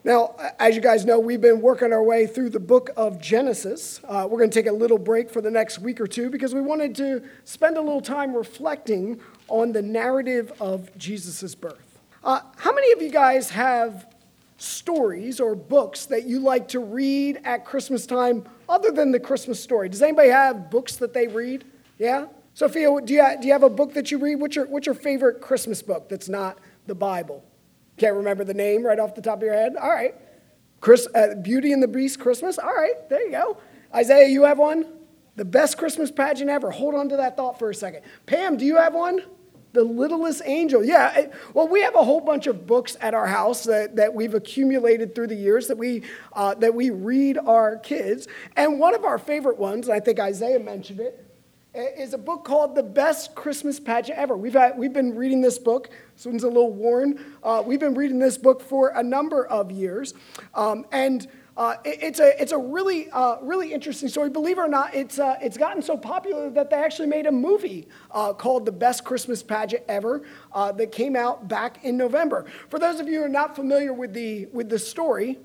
Now, as you guys know, we've been working our way through the book of Genesis. We're going to take a little break for the next week or two because we wanted to spend a little time reflecting on the narrative of Jesus' birth. How many of you guys have stories or books that you like to read at Christmas time other than the Christmas story? Does anybody have books that they read? Yeah? Sophia, do you have a book that you read? What's your favorite Christmas book that's not the Bible? Can't remember the name right off the top of your head? All right. Beauty and the Beast Christmas? All right, there you go. Isaiah, you have one? The best Christmas pageant ever. Hold on to that thought for a second. Pam, do you have one? The Littlest Angel. Yeah, well, we have a whole bunch of books at our house that we've accumulated through the years that we read our kids. And one of our favorite ones, I think Isaiah mentioned it, is a book called The Best Christmas Pageant Ever. We've been reading this book. This one's a little worn. We've been reading this book for a number of years. It's a really interesting story. Believe it or not, it's gotten so popular that they actually made a movie called The Best Christmas Pageant Ever that came out back in November. For those of you who are not familiar with the story,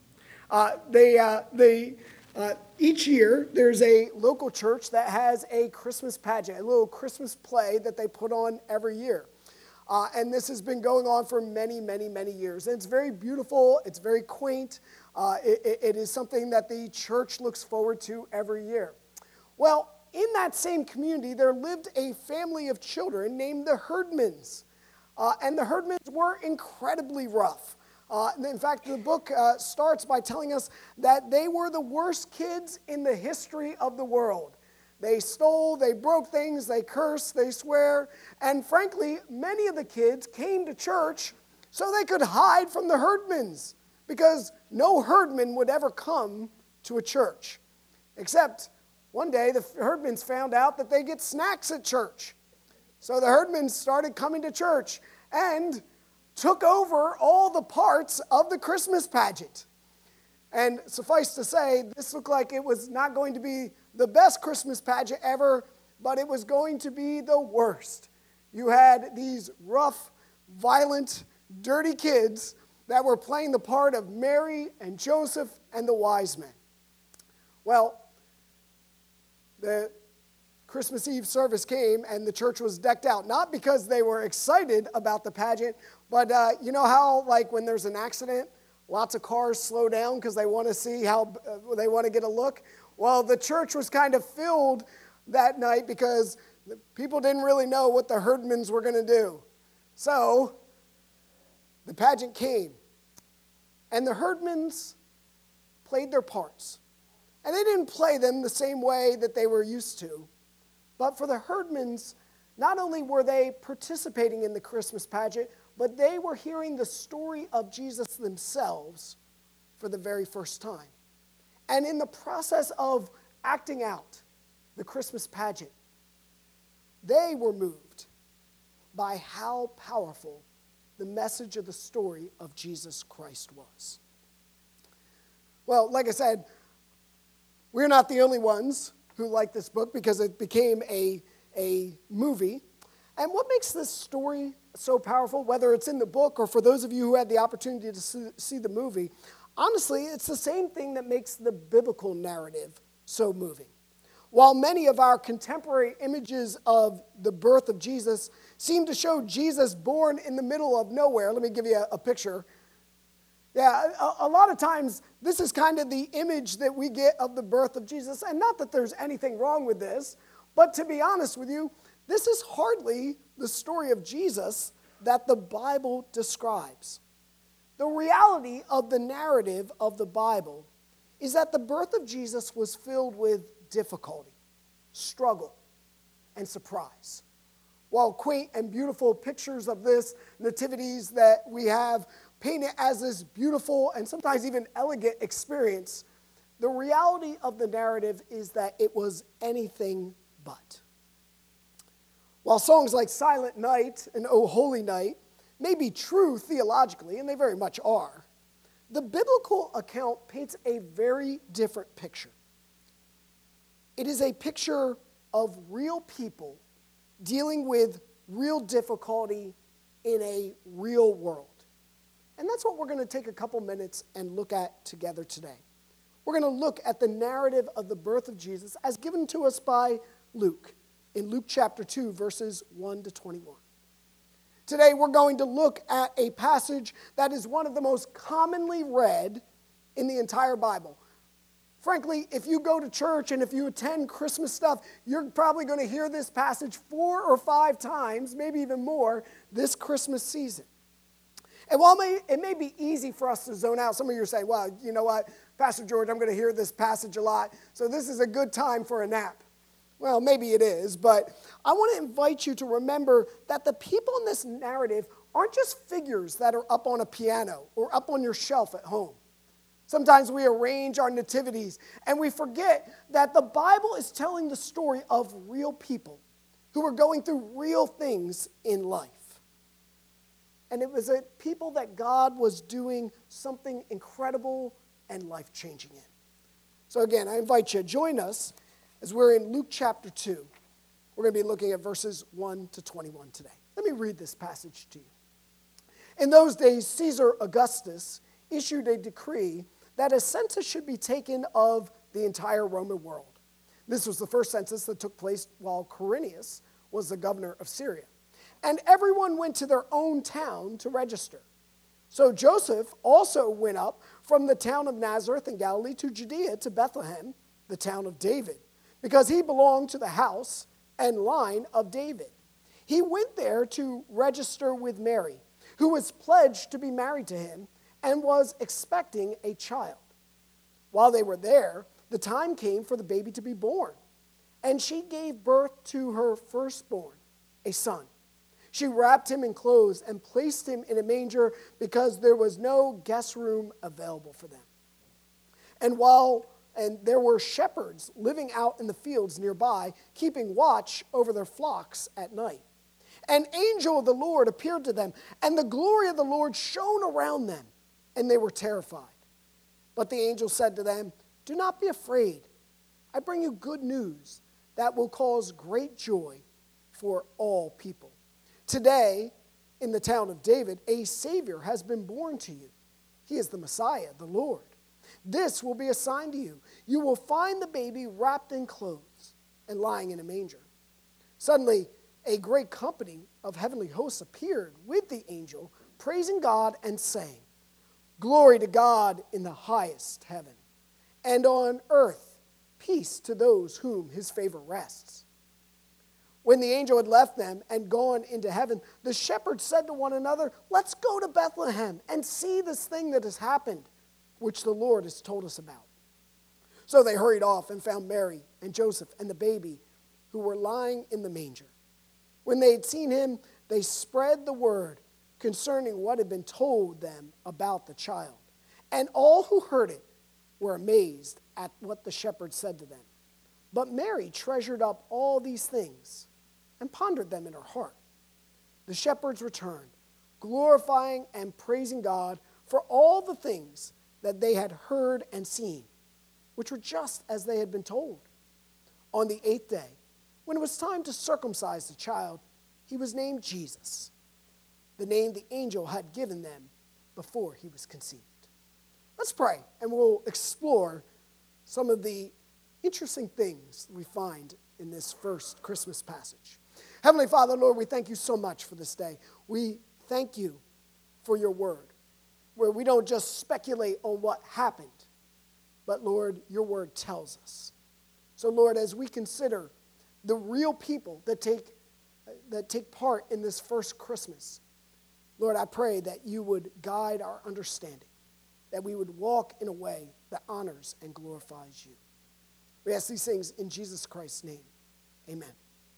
each year, there's a local church that has a Christmas pageant, a little Christmas play that they put on every year. And this has been going on for many, many, many years. And it's very beautiful. It's very quaint. It is something that the church looks forward to every year. Well, in that same community, there lived a family of children named the Herdmans. And the Herdmans were incredibly rough. In fact, the book starts by telling us that they were the worst kids in the history of the world. They stole, they broke things, they cursed, they swear, and frankly, many of the kids came to church so they could hide from the Herdmans, because no herdman would ever come to a church. Except one day the Herdmans found out that they get snacks at church. So the Herdmans started coming to church and took over all the parts of the Christmas pageant. And suffice to say, this looked like it was not going to be the best Christmas pageant ever, but it was going to be the worst. You had these rough, violent, dirty kids that were playing the part of Mary and Joseph and the wise men. Well, the Christmas Eve service came and the church was decked out, not because they were excited about the pageant, but you know how, like, when there's an accident, lots of cars slow down because they want to see how, they want to get a look? Well, the church was kind of filled that night because the people didn't really know what the Herdmans were going to do. So the pageant came, and the Herdmans played their parts. And they didn't play them the same way that they were used to. But for the Herdmans, not only were they participating in the Christmas pageant, but they were hearing the story of Jesus themselves for the very first time. And in the process of acting out the Christmas pageant, they were moved by how powerful the message of the story of Jesus Christ was. Well, like I said, we're not the only ones who like this book because it became a movie. And what makes this story so powerful, whether it's in the book or for those of you who had the opportunity to see the movie, honestly, it's the same thing that makes the biblical narrative so moving. While many of our contemporary images of the birth of Jesus seem to show Jesus born in the middle of nowhere, let me give you a picture. Yeah, a lot of times this is kind of the image that we get of the birth of Jesus. And not that there's anything wrong with this, but to be honest with you, this is hardly the story of Jesus that the Bible describes. The reality of the narrative of the Bible is that the birth of Jesus was filled with difficulty, struggle, and surprise. While quaint and beautiful pictures of this nativities that we have paint it as this beautiful and sometimes even elegant experience, the reality of the narrative is that it was anything but. While songs like Silent Night and O Holy Night may be true theologically, and they very much are, the biblical account paints a very different picture. It is a picture of real people dealing with real difficulty in a real world. And that's what we're going to take a couple minutes and look at together today. We're going to look at the narrative of the birth of Jesus as given to us by Luke, in Luke chapter 2, verses 1 to 21. Today we're going to look at a passage that is one of the most commonly read in the entire Bible. Frankly, if you go to church and if you attend Christmas stuff, you're probably going to hear this passage 4 or 5 times, maybe even more, this Christmas season. And while it may be easy for us to zone out, some of you are saying, well, you know what, Pastor George, I'm going to hear this passage a lot, so this is a good time for a nap. Well, maybe it is, but I want to invite you to remember that the people in this narrative aren't just figures that are up on a piano or up on your shelf at home. Sometimes we arrange our nativities and we forget that the Bible is telling the story of real people who were going through real things in life. And it was a people that God was doing something incredible and life-changing in. So again, I invite you to join us as we're in Luke chapter 2. We're going to be looking at verses 1 to 21 today. Let me read this passage to you. In those days, Caesar Augustus issued a decree that a census should be taken of the entire Roman world. This was the first census that took place while Quirinius was the governor of Syria. And everyone went to their own town to register. So Joseph also went up from the town of Nazareth in Galilee to Judea to Bethlehem, the town of David, because he belonged to the house and line of David. He went there to register with Mary, who was pledged to be married to him and was expecting a child. While they were there, the time came for the baby to be born, and she gave birth to her firstborn, a son. She wrapped him in clothes and placed him in a manger because there was no guest room available for them. And there were shepherds living out in the fields nearby, keeping watch over their flocks at night. An angel of the Lord appeared to them, and the glory of the Lord shone around them, and they were terrified. But the angel said to them, "Do not be afraid. I bring you good news that will cause great joy for all people. Today, in the town of David, a Savior has been born to you. He is the Messiah, the Lord. This will be a sign to you. You will find the baby wrapped in clothes and lying in a manger." Suddenly, a great company of heavenly hosts appeared with the angel, praising God and saying, "Glory to God in the highest heaven, and on earth peace to those whom his favor rests." When the angel had left them and gone into heaven, the shepherds said to one another, "Let's go to Bethlehem and see this thing that has happened, which the Lord has told us about." So they hurried off and found Mary and Joseph and the baby who were lying in the manger. When they had seen him, they spread the word concerning what had been told them about the child. And all who heard it were amazed at what the shepherds said to them. But Mary treasured up all these things and pondered them in her heart. The shepherds returned, glorifying and praising God for all the things that they had heard and seen, which were just as they had been told. On the 8th day, when it was time to circumcise the child, he was named Jesus, the name the angel had given them before he was conceived. Let's pray, and we'll explore some of the interesting things we find in this first Christmas passage. Heavenly Father, Lord, we thank you so much for this day. We thank you for your word, where we don't just speculate on what happened, but Lord, your word tells us. So Lord, as we consider the real people that take part in this first Christmas, Lord, I pray that you would guide our understanding, that we would walk in a way that honors and glorifies you. We ask these things in Jesus Christ's name. Amen.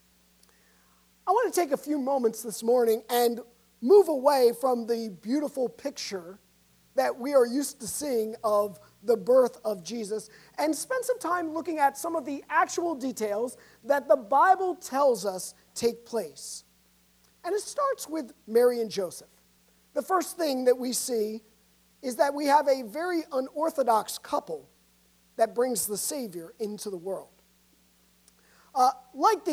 I want to take a few moments this morning and move away from the beautiful picture that we are used to seeing of the birth of Jesus and spend some time looking at some of the actual details that the Bible tells us take place. And it starts with Mary and Joseph. The first thing that we see is that we have a very unorthodox couple that brings the Savior into the world. Like the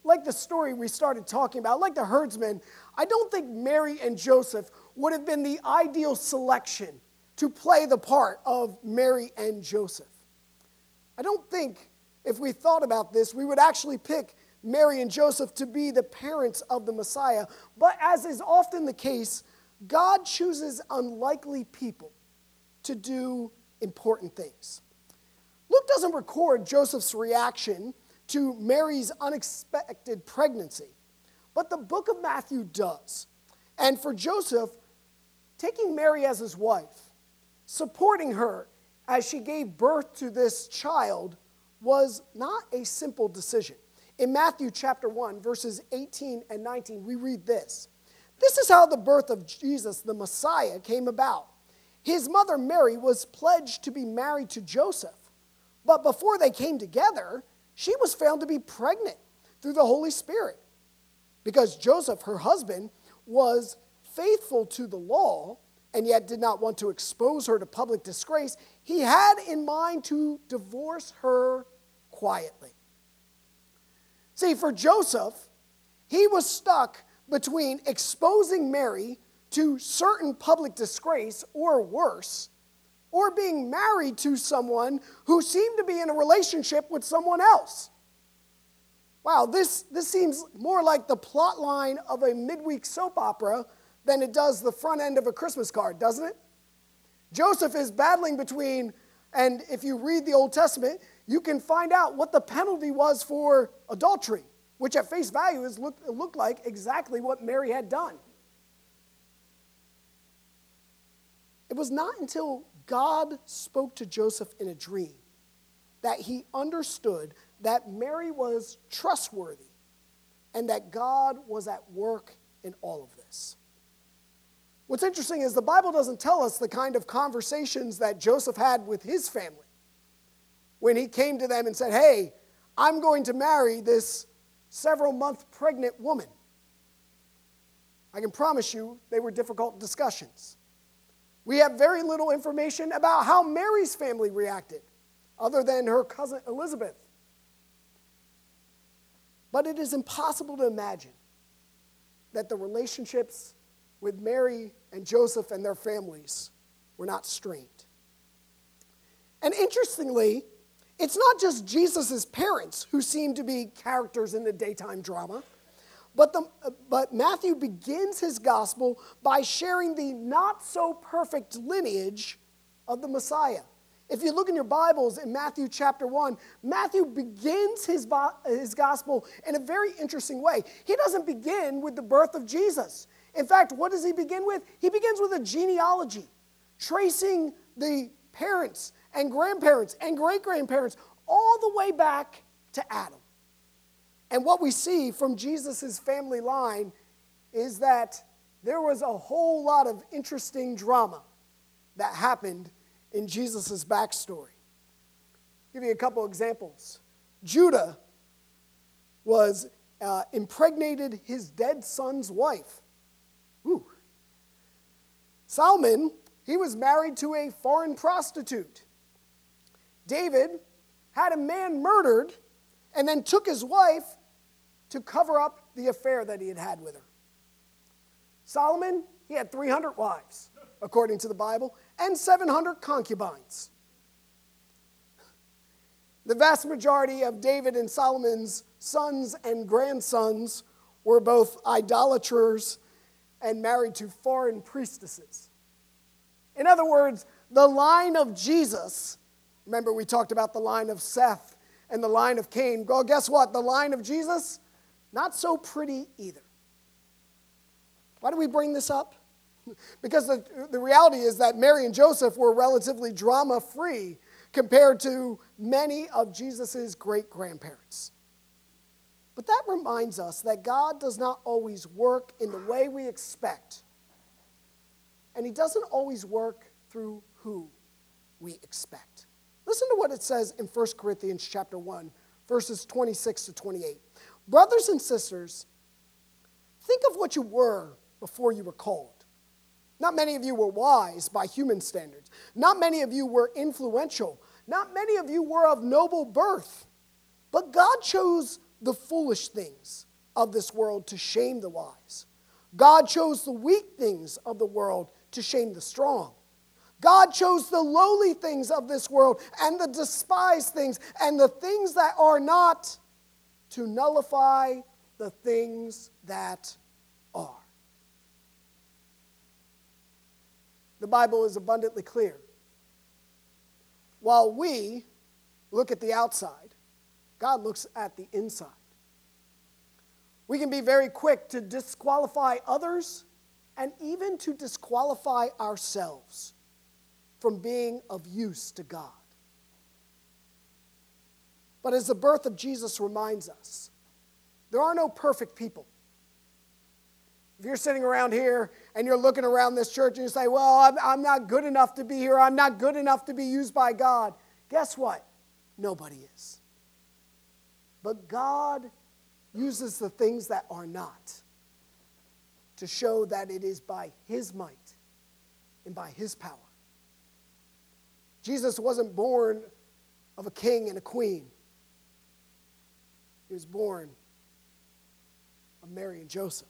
like the story we started talking about, like the herdsman, I don't think Mary and Joseph would have been the ideal selection to play the part of Mary and Joseph. I don't think if we thought about this, we would actually pick Mary and Joseph to be the parents of the Messiah. But as is often the case, God chooses unlikely people to do important things. Luke doesn't record Joseph's reaction to Mary's unexpected pregnancy, but the book of Matthew does. And for Joseph, taking Mary as his wife, supporting her as she gave birth to this child was not a simple decision. In Matthew chapter 1, verses 18 and 19, we read this. This is how the birth of Jesus, the Messiah, came about. His mother Mary was pledged to be married to Joseph, but before they came together, she was found to be pregnant through the Holy Spirit. Because Joseph, her husband, was faithful to the law and yet did not want to expose her to public disgrace, he had in mind to divorce her quietly. See, for Joseph, he was stuck between exposing Mary to certain public disgrace or worse, or being married to someone who seemed to be in a relationship with someone else. Wow, this seems more like the plot line of a midweek soap opera than it does the front end of a Christmas card, doesn't it? Joseph is battling between, and if you read the Old Testament, you can find out what the penalty was for adultery, which at face value looked like exactly what Mary had done. It was not until God spoke to Joseph in a dream that he understood that Mary was trustworthy and that God was at work in all of this. What's interesting is the Bible doesn't tell us the kind of conversations that Joseph had with his family when he came to them and said, hey, I'm going to marry this several-month pregnant woman. I can promise you they were difficult discussions. We have very little information about how Mary's family reacted, other than her cousin Elizabeth. But it is impossible to imagine that the relationships with Mary and Joseph and their families were not strained. And interestingly, it's not just Jesus' parents who seem to be characters in the daytime drama, but Matthew begins his gospel by sharing the not-so-perfect lineage of the Messiah. If you look in your Bibles in Matthew chapter 1, Matthew begins his gospel in a very interesting way. He doesn't begin with the birth of Jesus. In fact, what does he begin with? He begins with a genealogy, tracing the parents and grandparents and great-grandparents all the way back to Adam. And what we see from Jesus' family line is that there was a whole lot of interesting drama that happened in Jesus' backstory. I'll give you a couple examples. Judah was impregnated his dead son's wife. Ooh. Solomon, he was married to a foreign prostitute. David had a man murdered and then took his wife to cover up the affair that he had had with her. Solomon, he had 300 wives, according to the Bible, and 700 concubines. The vast majority of David and Solomon's sons and grandsons were both idolaters and married to foreign priestesses. In other words, the line of Jesus, remember we talked about the line of Seth and the line of Cain. Well, guess what? The line of Jesus, not so pretty either. Why do we bring this up? Because the reality is that Mary and Joseph were relatively drama-free compared to many of Jesus' great-grandparents. But that reminds us that God does not always work in the way we expect. And he doesn't always work through who we expect. Listen to what it says in 1 Corinthians chapter 1, verses 26 to 28. Brothers and sisters, think of what you were before you were called. Not many of you were wise by human standards. Not many of you were influential. Not many of you were of noble birth. But God chose the foolish things of this world to shame the wise. God chose the weak things of the world to shame the strong. God chose the lowly things of this world and the despised things and the things that are not to nullify the things that are. The Bible is abundantly clear. While we look at the outside, God looks at the inside. We can be very quick to disqualify others and even to disqualify ourselves from being of use to God. But as the birth of Jesus reminds us, there are no perfect people. If you're sitting around here and you're looking around this church and you say, well, I'm not good enough to be here, I'm not good enough to be used by God, guess what? Nobody is. But God uses the things that are not to show that it is by His might and by His power. Jesus wasn't born of a king and a queen. He was born of Mary and Joseph.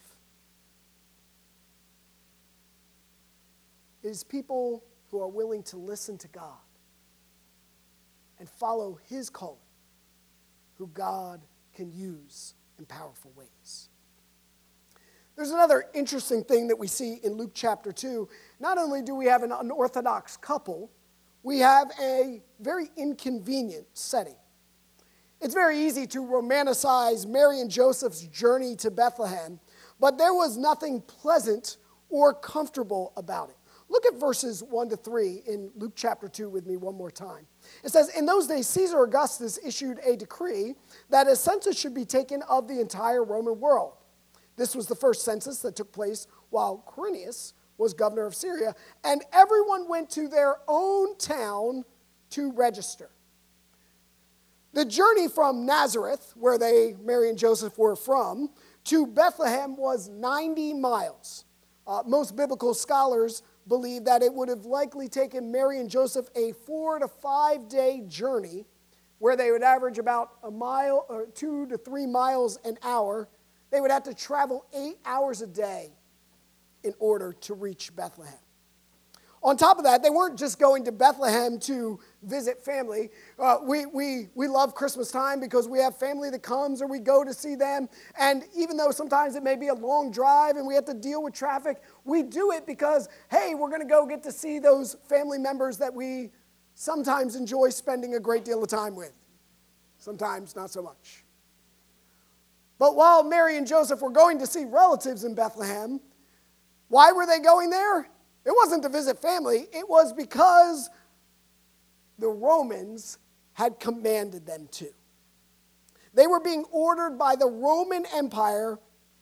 It is people who are willing to listen to God and follow His calling who God can use in powerful ways. There's another interesting thing that we see in Luke chapter 2. Not only do we have an unorthodox couple, we have a very inconvenient setting. It's very easy to romanticize Mary and Joseph's journey to Bethlehem, but there was nothing pleasant or comfortable about it. Look at verses 1 to 3 in Luke chapter 2 with me one more time. It says, in those days, Caesar Augustus issued a decree that a census should be taken of the entire Roman world. This was the first census that took place while Quirinius was governor of Syria, and everyone went to their own town to register. The journey from Nazareth, where Mary and Joseph were from, to Bethlehem was 90 miles. Most biblical scholars believe that it would have likely taken Mary and Joseph a 4 to 5 day journey where they would average about a mile or 2 to 3 miles an hour. They would have to travel 8 hours a day in order to reach Bethlehem. On top of that, they weren't just going to Bethlehem to visit family. We love Christmas time because we have family that comes or we go to see them. And even though sometimes it may be a long drive and we have to deal with traffic, we do it because, hey, we're going to go get to see those family members that we sometimes enjoy spending a great deal of time with. Sometimes not so much. But while Mary and Joseph were going to see relatives in Bethlehem, why were they going there? It wasn't to visit family. It was because the Romans had commanded them to. They were being ordered by the Roman Empire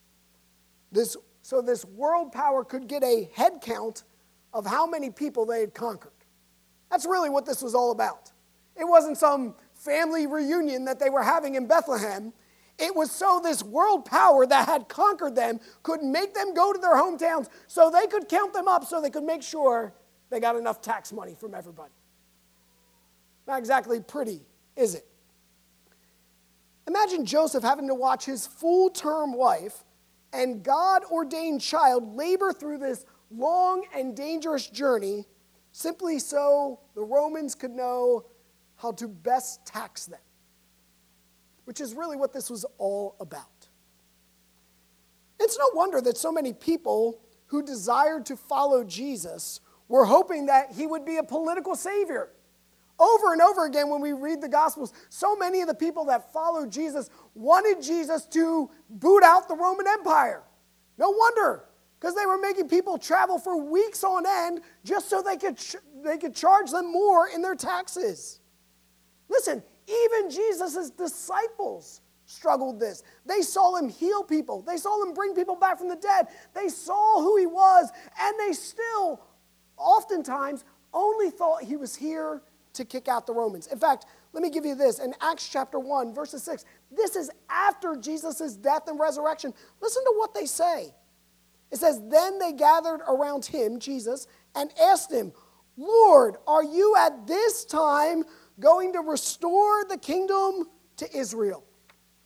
so this world power could get a head count of how many people they had conquered. That's really what this was all about. It wasn't some family reunion that they were having in Bethlehem. It was so this world power that had conquered them could make them go to their hometowns so they could count them up so they could make sure they got enough tax money from everybody. Not exactly pretty, is it? Imagine Joseph having to watch his full-term wife and God-ordained child labor through this long and dangerous journey simply so the Romans could know how to best tax them, which is really what this was all about. It's no wonder that so many people who desired to follow Jesus were hoping that he would be a political savior. Over and over again when we read the Gospels, so many of the people that followed Jesus wanted Jesus to boot out the Roman Empire. No wonder, because they were making people travel for weeks on end just so they could charge them more in their taxes. Listen, even Jesus' disciples struggled this. They saw him heal people. They saw him bring people back from the dead. They saw who he was, and they still, oftentimes, only thought he was here to kick out the Romans. In fact, let me give you this. In Acts chapter 1, verses 6, this is after Jesus' death and resurrection. Listen to what they say. It says, then they gathered around him, Jesus, and asked him, Lord, are you at this time going to restore the kingdom to Israel?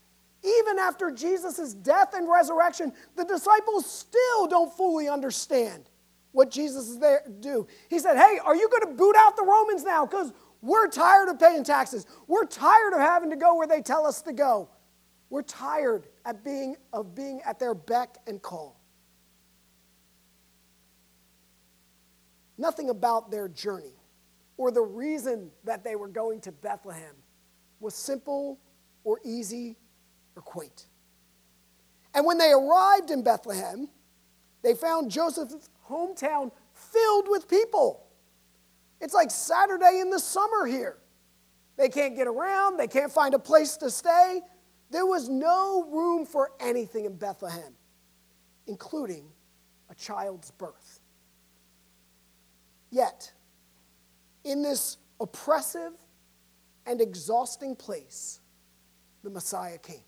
Even after Jesus' death and resurrection, the disciples still don't fully understand what Jesus is there to do. He said, hey, are you going to boot out the Romans now? Because we're tired of paying taxes. We're tired of having to go where they tell us to go. We're tired of being at their beck and call. Nothing about their journey or the reason that they were going to Bethlehem was simple or easy or quaint. And when they arrived in Bethlehem, they found Joseph's hometown filled with people. It's like Saturday in the summer here. They can't get around. They can't find a place to stay. There was no room for anything in Bethlehem, including a child's birth. Yet, in this oppressive and exhausting place, the Messiah came.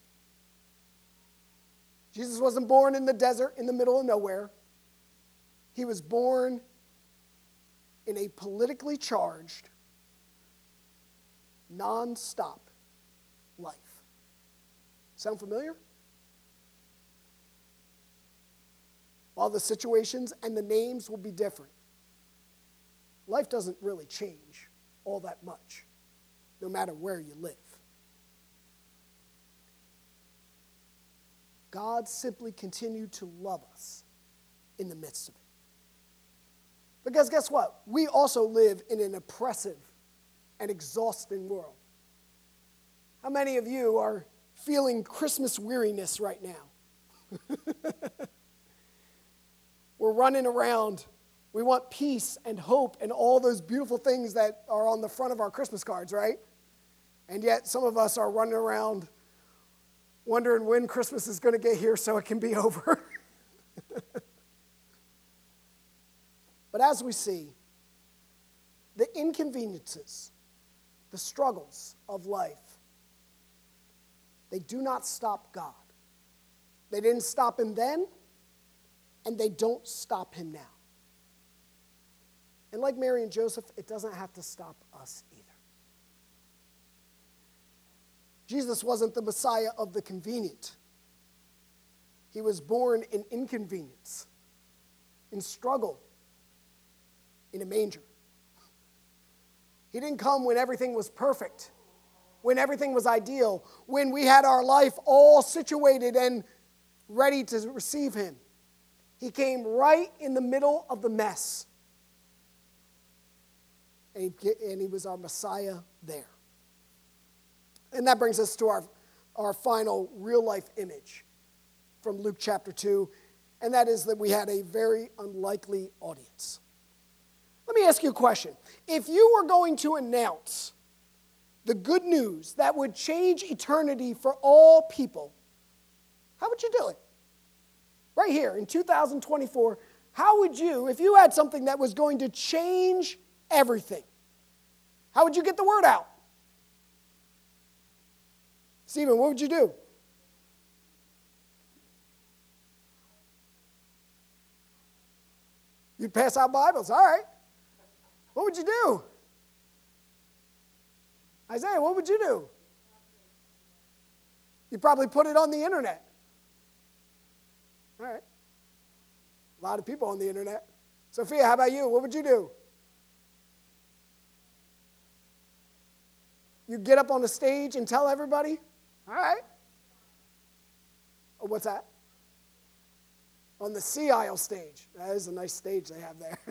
Jesus wasn't born in the desert in the middle of nowhere. He was born in a politically charged, non-stop life. Sound familiar? While the situations and the names will be different, life doesn't really change all that much, no matter where you live. God simply continued to love us in the midst of it. Because guess what? We also live in an oppressive and exhausting world. How many of you are feeling Christmas weariness right now? We're running around. We want peace and hope and all those beautiful things that are on the front of our Christmas cards, right? And yet some of us are running around wondering when Christmas is going to get here so it can be over. But as we see, the inconveniences, the struggles of life, they do not stop God. They didn't stop him then, and they don't stop him now. And like Mary and Joseph, it doesn't have to stop us either. Jesus wasn't the Messiah of the convenient. He was born in inconvenience, in struggle, in a manger. He didn't come when everything was perfect, when everything was ideal, when we had our life all situated and ready to receive him. He came right in the middle of the mess. And he was our Messiah there. And that brings us to our final real-life image from Luke chapter 2, and that is that we had a very unlikely audience. Let me ask you a question. If you were going to announce the good news that would change eternity for all people, how would you do it? Right here in 2024, how would you, if you had something that was going to change everything, how would you get the word out? Stephen, what would you do? You'd pass out Bibles. All right. What would you do? Isaiah, what would you do? You'd probably put it on the internet. All right. A lot of people on the internet. Sophia, how about you? What would you do? You get up on the stage and tell everybody? All right. Oh, what's that? On the sea aisle stage. That is a nice stage they have there.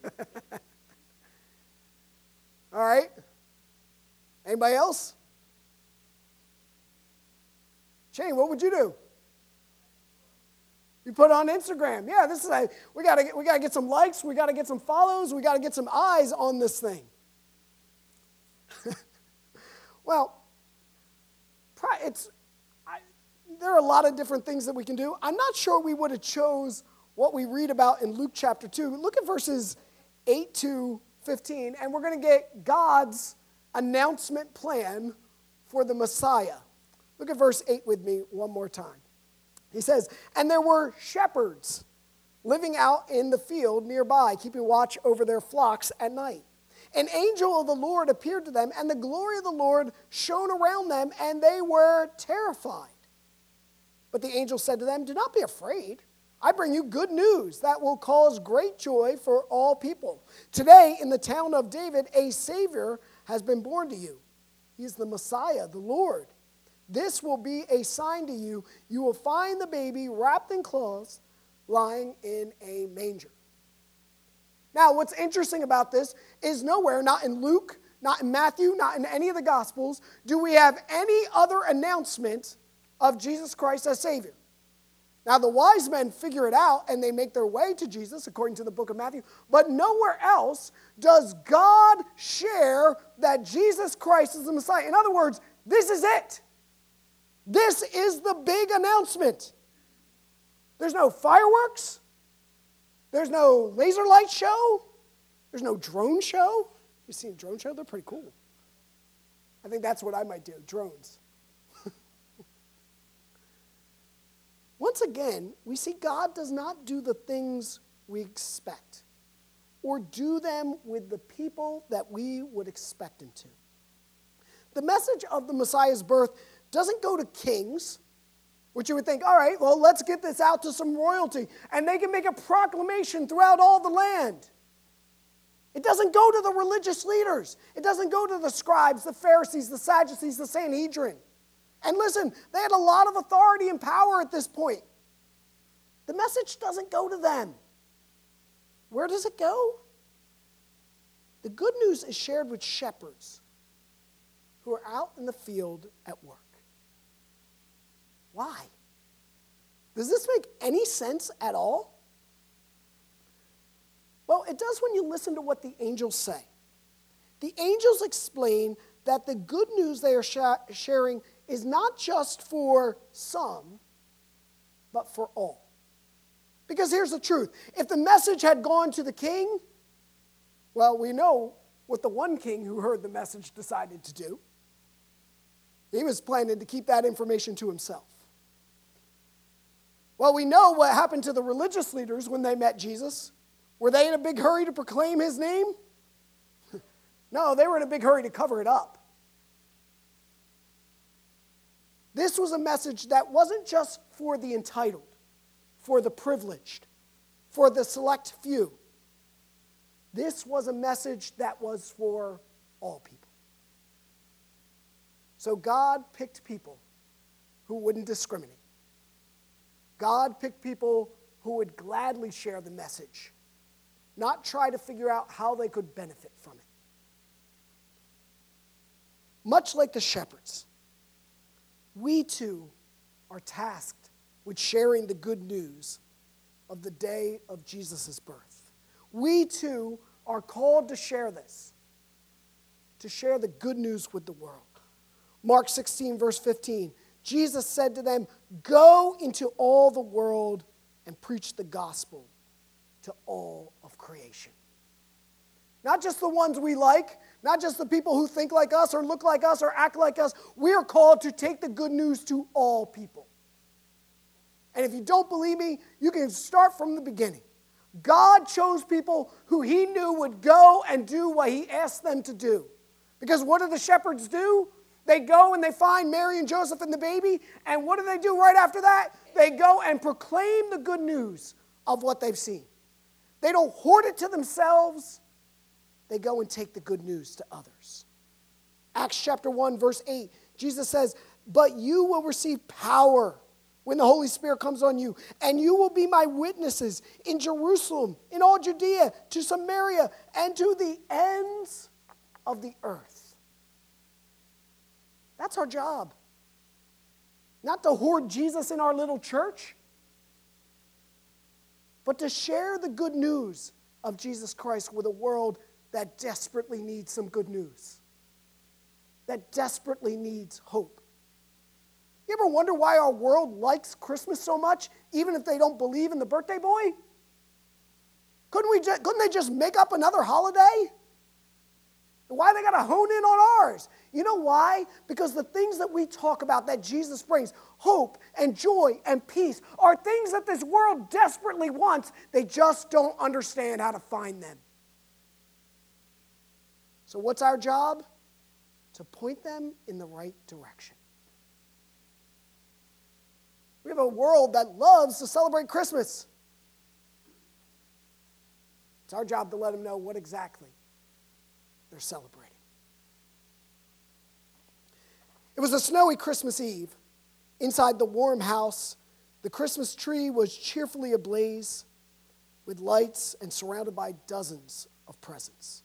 All right. Anybody else? Shane, what would you do? You put it on Instagram. Yeah, this is we gotta get some likes, we gotta get some follows, we gotta get some eyes on this thing. Well, there are a lot of different things that we can do. I'm not sure we would have chose what we read about in Luke chapter 2. Look at verses 8 to 15, and we're going to get God's announcement plan for the Messiah. Look at verse 8 with me one more time. He says, "And there were shepherds living out in the field nearby, keeping watch over their flocks at night. An angel of the Lord appeared to them, and the glory of the Lord shone around them, and they were terrified. But the angel said to them, "Do not be afraid. I bring you good news that will cause great joy for all people. Today, in the town of David, a Savior has been born to you. He is the Messiah, the Lord. This will be a sign to you. You will find the baby wrapped in cloths, lying in a manger." Now, what's interesting about this is nowhere, not in Luke, not in Matthew, not in any of the Gospels, do we have any other announcement of Jesus Christ as Savior. Now, the wise men figure it out and they make their way to Jesus, according to the book of Matthew, but nowhere else does God share that Jesus Christ is the Messiah. In other words, this is it. This is the big announcement. There's no fireworks. There's no laser light show. There's no drone show. You seen a drone show? They're pretty cool. I think that's what I might do, drones. Once again, we see God does not do the things we expect or do them with the people that we would expect him to. The message of the Messiah's birth doesn't go to kings, which you would think, all right, well, let's get this out to some royalty, and they can make a proclamation throughout all the land. It doesn't go to the religious leaders. It doesn't go to the scribes, the Pharisees, the Sadducees, the Sanhedrin. And listen, they had a lot of authority and power at this point. The message doesn't go to them. Where does it go? The good news is shared with shepherds who are out in the field at work. Why? Does this make any sense at all? Well, it does when you listen to what the angels say. The angels explain that the good news they are sharing is not just for some, but for all. Because here's the truth. If the message had gone to the king, well, we know what the one king who heard the message decided to do. He was planning to keep that information to himself. Well, we know what happened to the religious leaders when they met Jesus. Were they in a big hurry to proclaim his name? No, they were in a big hurry to cover it up. This was a message that wasn't just for the entitled, for the privileged, for the select few. This was a message that was for all people. So God picked people who wouldn't discriminate. God picked people who would gladly share the message, not try to figure out how they could benefit from it. Much like the shepherds, we too are tasked with sharing the good news of the day of Jesus' birth. We too are called to share this, to share the good news with the world. Mark 16, verse 15, Jesus said to them, "Go into all the world and preach the gospel to all of creation." Not just the ones we like, not just the people who think like us or look like us or act like us. We are called to take the good news to all people. And if you don't believe me, you can start from the beginning. God chose people who he knew would go and do what he asked them to do. Because what do the shepherds do? They go and they find Mary and Joseph and the baby, and what do they do right after that? They go and proclaim the good news of what they've seen. They don't hoard it to themselves. They go and take the good news to others. Acts chapter 1, verse 8, Jesus says, "But you will receive power when the Holy Spirit comes on you, and you will be my witnesses in Jerusalem, in all Judea, to Samaria, and to the ends of the earth." That's our job. Not to hoard Jesus in our little church, but to share the good news of Jesus Christ with a world that desperately needs some good news, that desperately needs hope. You ever wonder why our world likes Christmas so much, even if they don't believe in the birthday boy? Couldn't they just make up another holiday? Why they got to hone in on ours? You know why? Because the things that we talk about that Jesus brings, hope and joy and peace, are things that this world desperately wants. They just don't understand how to find them. So what's our job? To point them in the right direction. We have a world that loves to celebrate Christmas. It's our job to let them know what exactly they're celebrating. It was a snowy Christmas Eve. Inside the warm house, the Christmas tree was cheerfully ablaze with lights and surrounded by dozens of presents.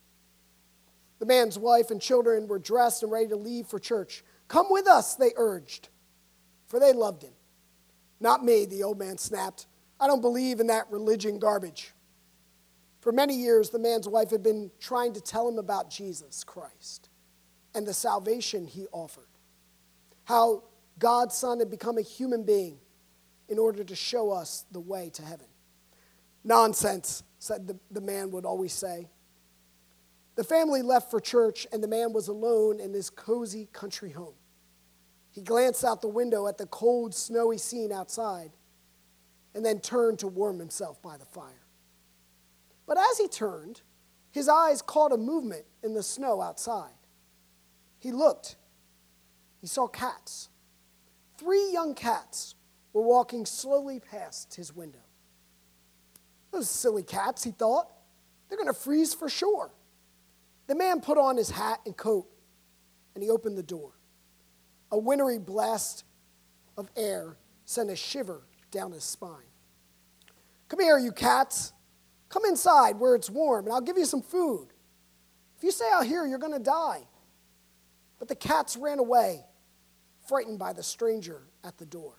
The man's wife and children were dressed and ready to leave for church. "Come with us," they urged, for they loved him. "Not me," the old man snapped. "I don't believe in that religion garbage." For many years, the man's wife had been trying to tell him about Jesus Christ and the salvation he offered. How God's Son had become a human being in order to show us the way to heaven. "Nonsense," said the man would always say. The family left for church, and the man was alone in his cozy country home. He glanced out the window at the cold, snowy scene outside, and then turned to warm himself by the fire. But as he turned, his eyes caught a movement in the snow outside. He looked. He saw cats. 3 young cats were walking slowly past his window. "Those silly cats," he thought. "They're going to freeze for sure." The man put on his hat and coat, and he opened the door. A wintry blast of air sent a shiver down his spine. "Come here, you cats. Come inside where it's warm, and I'll give you some food. If you stay out here, you're going to die." But the cats ran away, frightened by the stranger at the door.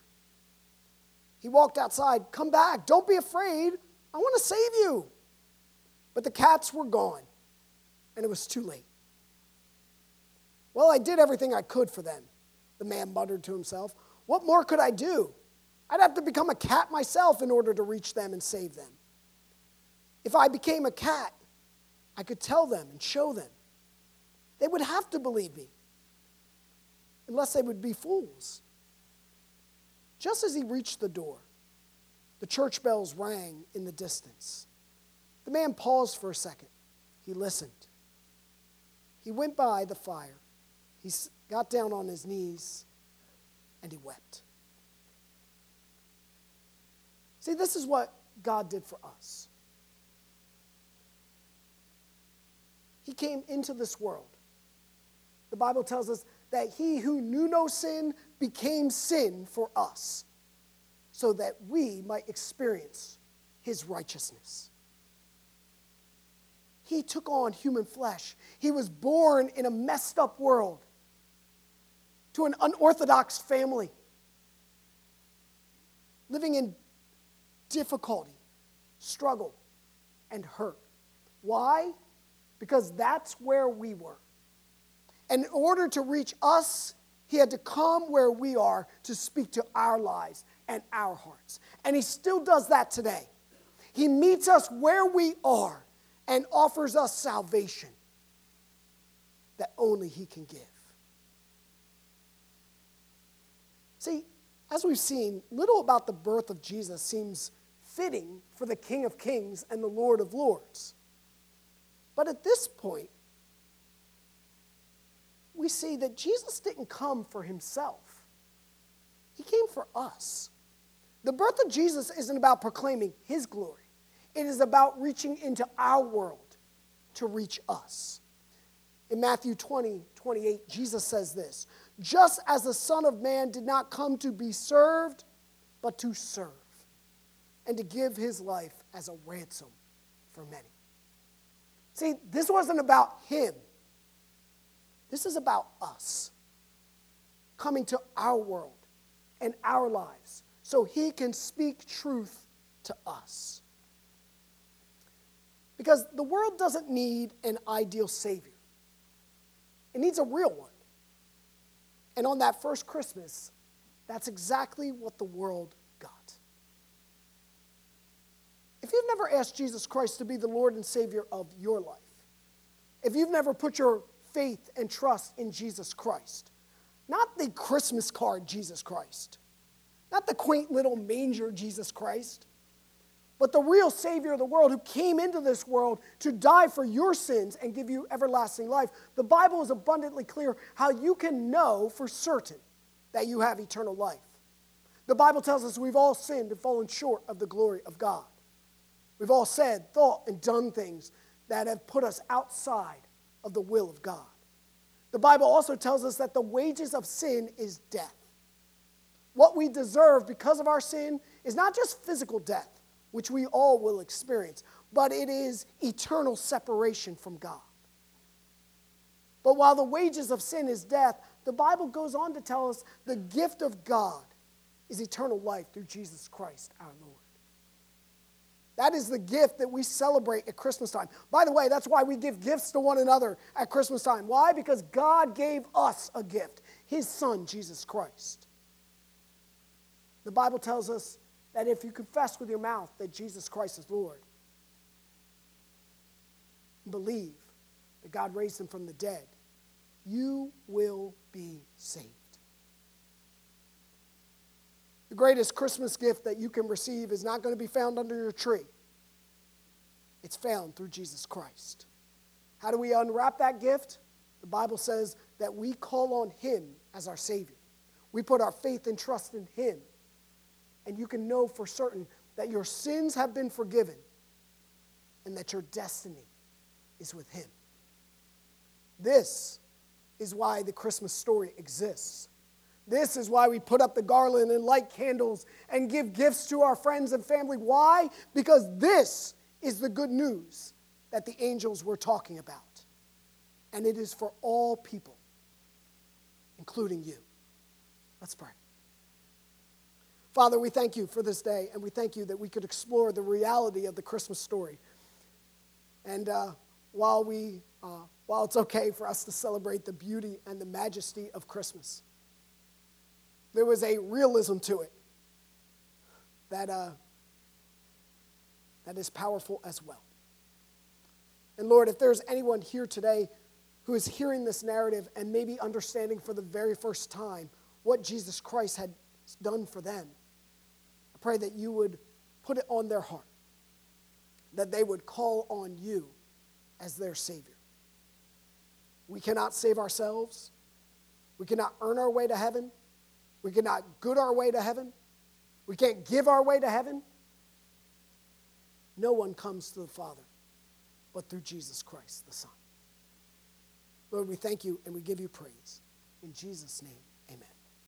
He walked outside. "Come back. Don't be afraid. I want to save you." But the cats were gone, and it was too late. "Well, I did everything I could for them," the man muttered to himself. "What more could I do? I'd have to become a cat myself in order to reach them and save them. If I became a cat, I could tell them and show them. They would have to believe me, unless they would be fools." Just as he reached the door, the church bells rang in the distance. The man paused for a second. He listened. He went by the fire. He got down on his knees, and he wept. See, this is what God did for us. He came into this world. The Bible tells us that he who knew no sin became sin for us, so that we might experience his righteousness. He took on human flesh. He was born in a messed up world to an unorthodox family, living in difficulty, struggle, and hurt. Why? Because that's where we were. And in order to reach us, he had to come where we are to speak to our lives and our hearts. And he still does that today. He meets us where we are and offers us salvation that only he can give. See, as we've seen, little about the birth of Jesus seems fitting for the King of Kings and the Lord of Lords. But at this point, we see that Jesus didn't come for himself. He came for us. The birth of Jesus isn't about proclaiming his glory. It is about reaching into our world to reach us. In Matthew 20:28, Jesus says this: "Just as the Son of Man did not come to be served, but to serve, and to give his life as a ransom for many." See, this wasn't about him. This is about us coming to our world and our lives so he can speak truth to us. Because the world doesn't need an ideal Savior. It needs a real one. And on that first Christmas, that's exactly what the world got. If you've never asked Jesus Christ to be the Lord and Savior of your life, if you've never put your faith and trust in Jesus Christ, not the Christmas card Jesus Christ, not the quaint little manger Jesus Christ, but the real Savior of the world who came into this world to die for your sins and give you everlasting life, the Bible is abundantly clear how you can know for certain that you have eternal life. The Bible tells us we've all sinned and fallen short of the glory of God. We've all said, thought, and done things that have put us outside of the will of God. The Bible also tells us that the wages of sin is death. What we deserve because of our sin is not just physical death, which we all will experience, but it is eternal separation from God. But while the wages of sin is death, the Bible goes on to tell us the gift of God is eternal life through Jesus Christ our Lord. That is the gift that we celebrate at Christmas time. By the way, that's why we give gifts to one another at Christmas time. Why? Because God gave us a gift, his Son, Jesus Christ. The Bible tells us that if you confess with your mouth that Jesus Christ is Lord, and believe that God raised him from the dead, you will be saved. The greatest Christmas gift that you can receive is not going to be found under your tree. It's found through Jesus Christ. How do we unwrap that gift? The Bible says that we call on him as our Savior. We put our faith and trust in him. And you can know for certain that your sins have been forgiven and that your destiny is with him. This is why the Christmas story exists. This is why we put up the garland and light candles and give gifts to our friends and family. Why? Because this is the good news that the angels were talking about. And it is for all people, including you. Let's pray. Father, we thank you for this day, and we thank you that we could explore the reality of the Christmas story. And while it's okay for us to celebrate the beauty and the majesty of Christmas, there was a realism to it that is powerful as well. And Lord, if there's anyone here today who is hearing this narrative and maybe understanding for the very first time what Jesus Christ had done for them, I pray that you would put it on their heart, that they would call on you as their Savior. We cannot save ourselves. We cannot earn our way to heaven. We cannot good our way to heaven. We can't give our way to heaven. No one comes to the Father but through Jesus Christ, the Son. Lord, we thank you and we give you praise. In Jesus' name.